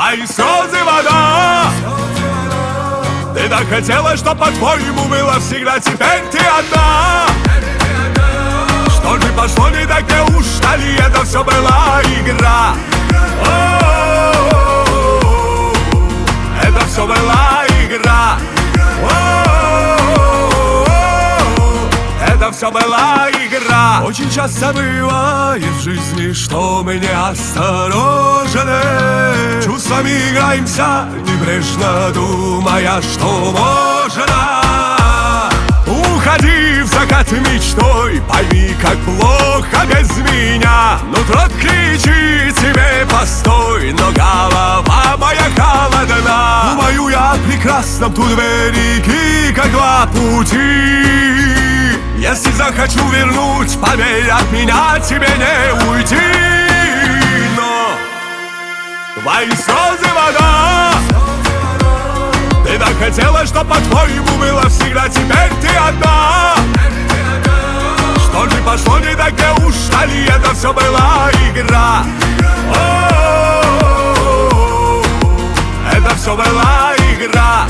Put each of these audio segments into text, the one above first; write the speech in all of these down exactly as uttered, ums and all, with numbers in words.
Твои слезы вода. Ты так хотела, что по-твоему было всегда. Теперь ты одна. Что же пошло не так, неужто ли это все была игра? О-о-о-о-о. Это все была игра. О-о-о-о-о. Это все была игра. Очень часто бывает в жизни, что мы неосторожны, чувствами играемся, небрежно думая, что можно. Уходи в закат мечтой, пойми, как плохо без меня. Нутро кричит тебе постой, но голова моя холодна. Думаю я о прекрасном тут береги, как два пути. Если захочу вернуть, поверь, от меня тебе не уйти. Но твои слезы вода. Ты так хотела, что по-твоему было всегда. Теперь ты одна. Что же пошло не так, неужто ли это все была игра? О-о-о-о-о. Это все была игра.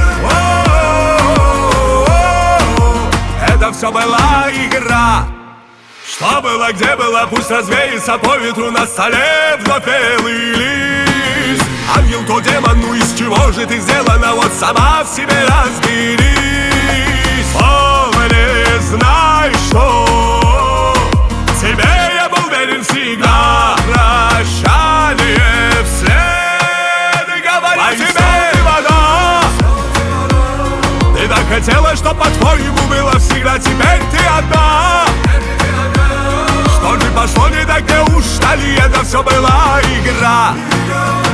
О-о-о-о-о. Это все была игра. Что было, где было, пусть развеется по ветру. На столе вновь белый лист. Ангел то демон, ну из чего же ты сделана? Вот сама в себе разберись. Помни, знай, что тебе я был верен всегда. Прощание вслед говорит тебе вода. Ты так хотела, что по-твоему было всегда. Теперь ты одна. Что же пошло не так, неужто ли это все была игра?